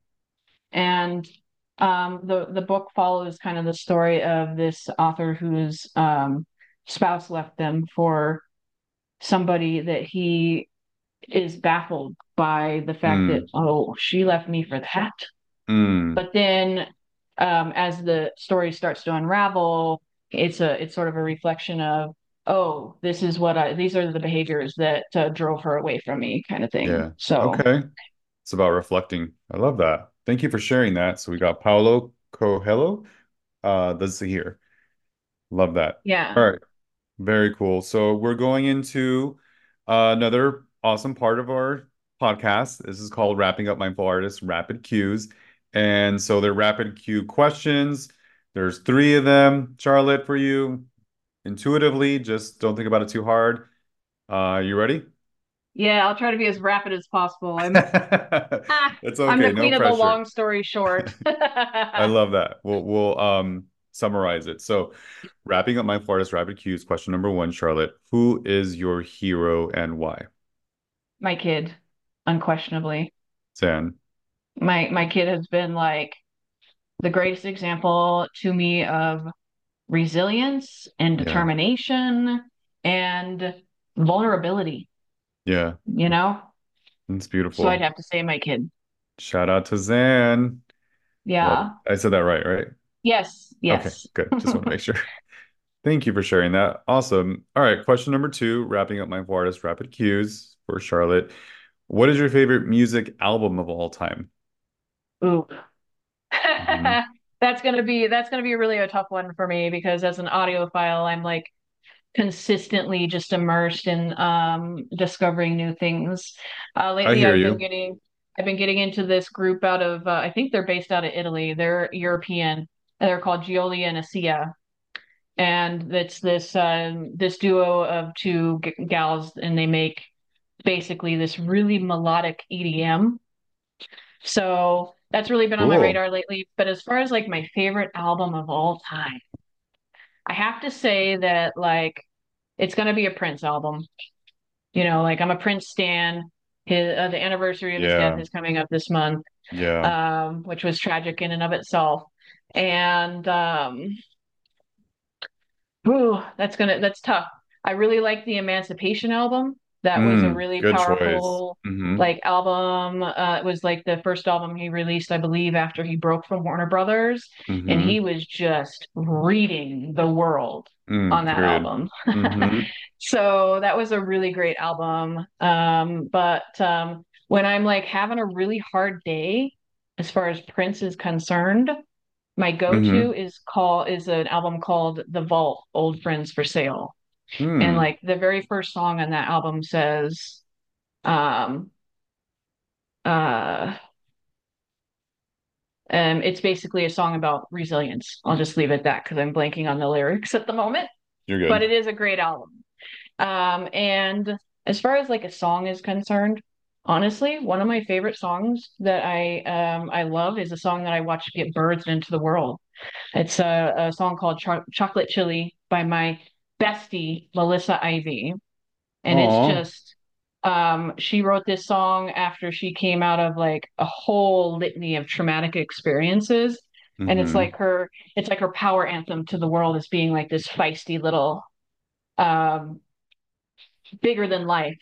And um the the book follows kind of the story of this author whose um spouse left them for somebody that he is baffled by the fact that, Mm. oh, she left me for that. Mm. But then um as the story starts to unravel, it's a it's sort of a reflection of, oh, this is what I these are the behaviors that uh, drove her away from me kind of thing. Yeah. So Okay. It's about reflecting. I love that. Thank you for sharing that. So we got Paulo Coelho. Uh, this is here. Love that. yeah. All right. Very cool. So we're going into uh, another awesome part of our podcast. This is called Wrapping Up Mindful Artists Rapid Cues. And so they're rapid cue questions. There's three of them, Charlotte, for you. Intuitively, just don't think about it too hard. Uh, you ready? Yeah, I'll try to be as rapid as possible. I'm ah, It's I'm the okay, no queen of the pressure. long story short. I love that. We'll we'll um summarize it. So, wrapping up my Florida's rapid cues. Question number one, Charlotte. Who is your hero and why? My kid, unquestionably. San. My my kid has been like the greatest example to me of resilience and Yeah. determination and vulnerability, Yeah. you know? It's So I'd beautiful. have to say my kid. Shout out to Zan. Love it. Yeah. I said that right, right? Yes, Okay, yes. good. Just want to make sure. Thank you for sharing that. Awesome. All right, question number two, wrapping up my Florida's rapid cues for Charlotte. What is your favorite music album of all time? Ooh. Mhm. That's gonna be that's gonna be really a tough one for me because as an audiophile, I'm like consistently just immersed in um discovering new things. Uh, I lately, hear I've been you. getting I've been getting into this group out of uh, I think they're based out of Italy. They're European. And they're called Giolia and Asia, and it's this um, this duo of two g gals, and they make basically this really melodic E D M. So that's really been on my Cool. radar lately. But as far as like my favorite album of all time, I have to say that like it's gonna be a Prince album. You know, like I'm a Prince stan. His uh, the anniversary of his death Yeah. is coming up this month, Yeah. um, which was tragic in and of itself. And um, ooh, that's gonna that's tough. I really like the Emancipation album. That was a Mm, really good choice. powerful Hmm. like album. Uh, it was like the first album he released, I believe, after he broke from Warner Brothers, and he Hmm. was just reading the world Mm, on that period. album. Hmm. So that was a really great album. Um, but um, when I'm like having a really hard day, as far as Prince is concerned, my go-to Hmm. is call is an album called The Vault, Old Friends for Sale. And Hmm. like the very first song on that album says, um, uh, um, it's basically a song about resilience. I'll just leave it at that because I'm blanking on the lyrics at the moment, You're but good. it is a great album. Um, and as far as like a song is concerned, honestly, one of my favorite songs that I um I love is a song that I watched get birthed into the world. It's a, a song called Cho- Chocolate Chili by my bestie, Melissa Ivy. And it's Oh. just, um, she wrote this song after she came out of like a whole litany of traumatic experiences. And it's Hmm. like her, it's like her power anthem to the world as being like this feisty little, um, bigger than life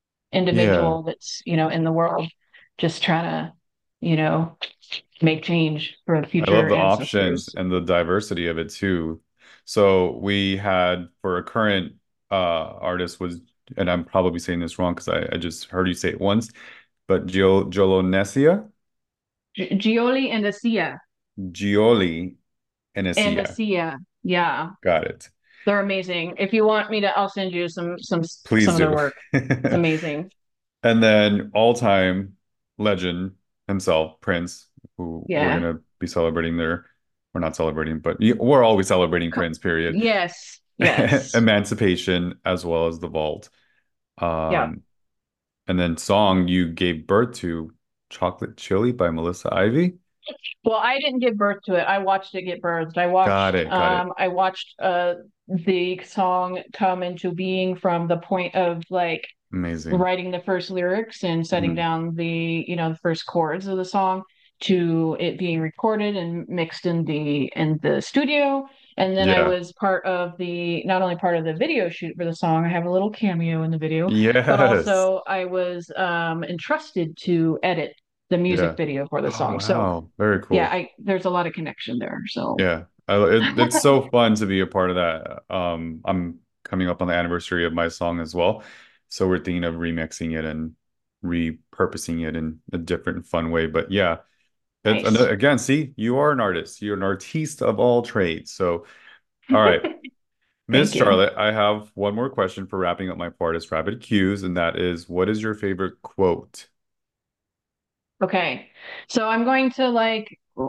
Yeah. individual that's, you know, in the world, just trying to, you know, make change for I love future the options ancestors. and the diversity of it too. So we had for a current uh artist was, and I'm probably saying this wrong because I, I just heard you say it once, but Gio Jolonesia, G- Gioli and Asia. Gioli And Enesia. Asia. Yeah. Got it. They're amazing. If you want me to, I'll send you some some some Please of their do. work. It's amazing. And then all-time legend himself, Prince, who we're Yeah. gonna be celebrating there. We're not celebrating, but y- we're always celebrating Co- Prince, period. Yes. Yes. Emancipation as well as the Vault. Yeah. Um, and then song you gave birth to, Chocolate Chili by Melissa Ivy. Well, I didn't give birth to it. I watched it get birthed. I Got watched it, got it. um I watched uh the song come into being from the point of like Amazing. writing the first lyrics and setting Mhm. down the, you know, the first chords of the song to it being recorded and mixed in the in the studio. And then I Yeah. was part of the not only part of the video shoot for the song, I have a little cameo in the video, but Yes. also I was um entrusted to edit the music Yeah. video for the Oh, song. So wow. Very yeah, cool. I there's a lot of connection there. So Yeah, I, it, it's so fun to be a part of that. Um, I'm coming up on the anniversary of my song as well, so we're thinking of remixing it and repurposing it in a different, fun way. But yeah, it's and nice. again, see, you are an artist. You're an artiste of all trades. So, all right, Miss Thank you. Charlotte, I have one more question for wrapping up my part as Rapid Cues, and that is, what is your favorite quote? Okay. So I'm going to like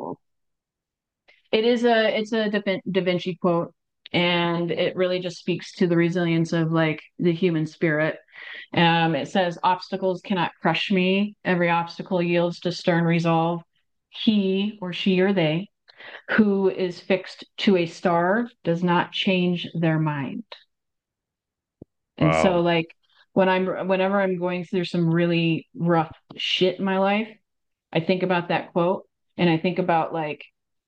it is a it's a Da, Vin- Da Vinci quote, and it really just speaks to the resilience of like the human spirit. Um, it says, "Obstacles cannot crush me. Every obstacle yields to stern resolve. He or she or they who is fixed to a star does not change their mind." And so, Wow. like when I'm whenever I'm going through some really rough shit in my life, I think about that quote, and I think about like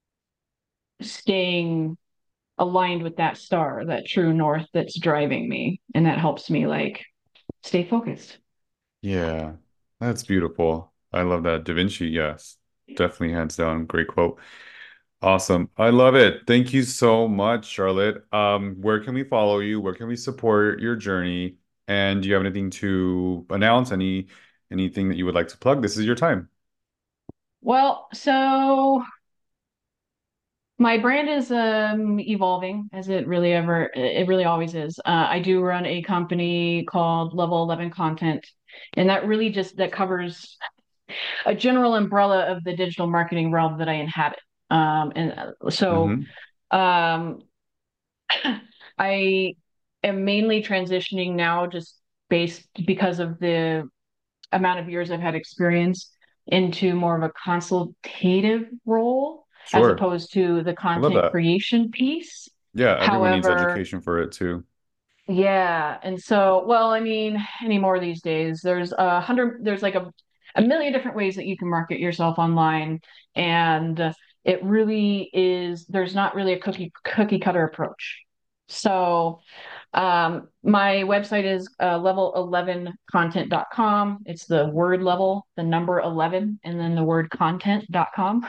staying aligned with that star, that true north that's driving me. And that helps me like stay focused. Yeah, that's beautiful. I love that. Da Vinci, yes, definitely hands down. Great quote. Awesome. I love it. Thank you so much, Charlotte. Um, where can we follow you? Where can we support your journey? And do you have anything to announce? Any anything that you would like to plug? This is your time. Well, so my brand is um evolving as it really ever it really always is. Uh, I do run a company called Level eleven Content, and that really just that covers a general umbrella of the digital marketing realm that I inhabit. Um, and uh, so Hmm. um, I am mainly transitioning now just based because of the amount of years I've had experience into more of a consultative role as Sure. opposed to the I love content that. creation piece. Yeah, everyone needs However, education for it too. yeah, and so, well, I mean, anymore these days, there's a hundred, there's like a, a million different ways that you can market yourself online, and it really is, there's not really a cookie cookie cutter approach. So, Um, my website is uh, level eleven content dot com. It's the word level, the number eleven, and then the word content dot com.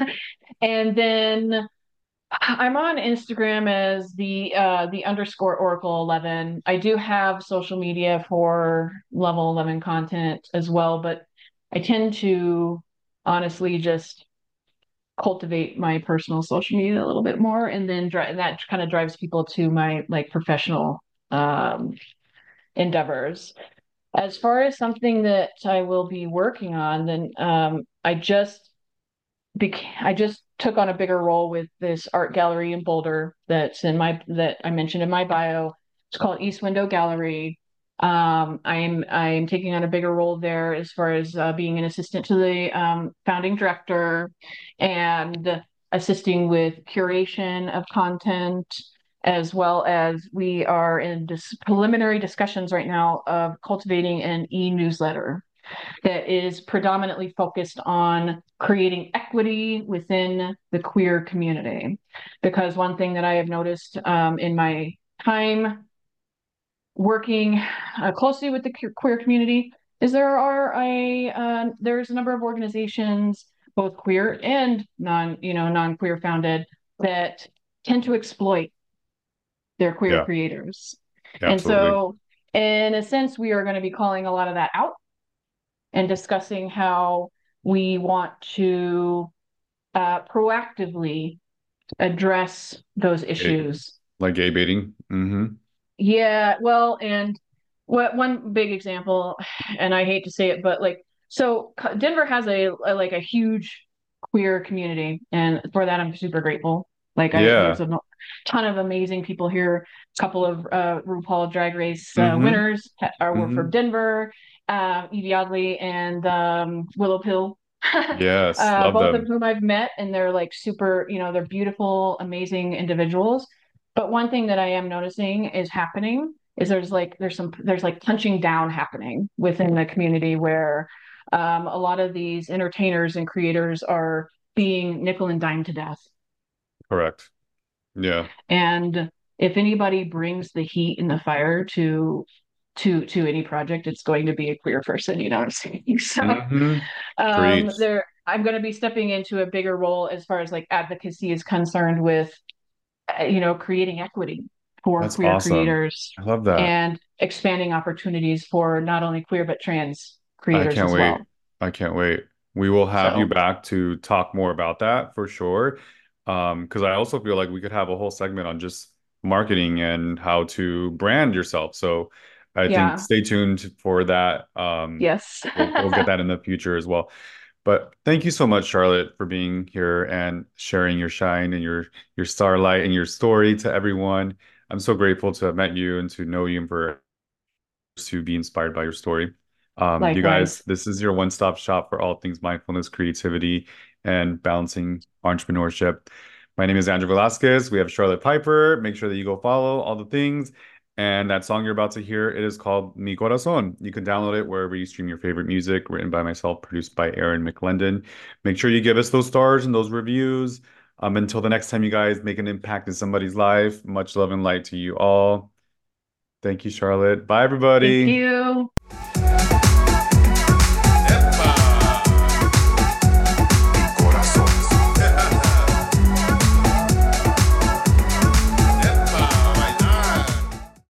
And then I'm on Instagram as the uh, the underscore Oracle eleven. I do have social media for level eleven content as well, but I tend to honestly just cultivate my personal social media a little bit more, and then dri- and that kind of drives people to my like professional um, endeavors. As far as something that I will be working on, then um, I just bec- I just took on a bigger role with this art gallery in Boulder that's in my that I mentioned in my bio. It's called East Window Gallery. Um, I'm I'm taking on a bigger role there as far as uh, being an assistant to the um, founding director and assisting with curation of content, as well as we are in dis- preliminary discussions right now of cultivating an e-newsletter that is predominantly focused on creating equity within the queer community. Because one thing that I have noticed um, in my time working uh, closely with the queer community is there are a uh, there's a number of organizations, both queer and non you know non queer founded, that tend to exploit their queer Yeah, creators. And absolutely. so, in a sense, we are going to be calling a lot of that out and discussing how we want to uh, proactively address those Gay, issues. like gay baiting. Mm-hmm. Yeah, well, and what one big example, and I hate to say it, but like, so Denver has a, a like a huge queer community, and for that I'm super grateful. Like, I there's Yeah. a ton of amazing people here. A couple of uh, RuPaul Drag Race uh, Mm-hmm. winners ha- are were from Mm-hmm. Denver, uh, Evie Oddly and um, Willow Pill. Yes, Uh, love both of them. whom I've met, and they're like super, you know, they're beautiful, amazing individuals. But one thing that I am noticing is happening is there's like there's some there's like punching down happening within the community where um, a lot of these entertainers and creators are being nickel and dime to death. Correct. Yeah. And if anybody brings the heat and the fire to to to any project, it's going to be a queer person, you know what I'm saying? So Mm-hmm. um Preach. there I'm going to be stepping into a bigger role as far as like advocacy is concerned with uh, you know, creating equity for That's queer awesome. creators I love that. and expanding opportunities for not only queer but trans I creators can't as wait. well. I can't wait. We will have you So, back to talk more about that for sure. Um, because I also feel like we could have a whole segment on just marketing and how to brand yourself. So I think yeah, stay tuned for that. Um, yes. we'll we'll get that in the future as well. But thank you so much, Charlotte, for being here and sharing your shine and your your starlight and your story to everyone. I'm so grateful to have met you and to know you and for to be inspired by your story. Um, you guys, Likewise. this is your one-stop shop for all things mindfulness, creativity, and balancing entrepreneurship. My name is Andrew Velasquez. We have Charlotte Piper. Make sure that you go follow all the things. And that song you're about to hear, it is called Mi Corazón. You can download it wherever you stream your favorite music, written by myself, produced by Aaron McLendon. Make sure you give us those stars and those reviews. Um, until the next time you guys make an impact in somebody's life, much love and light to you all. Thank you, Charlotte. Bye, Thank everybody. you.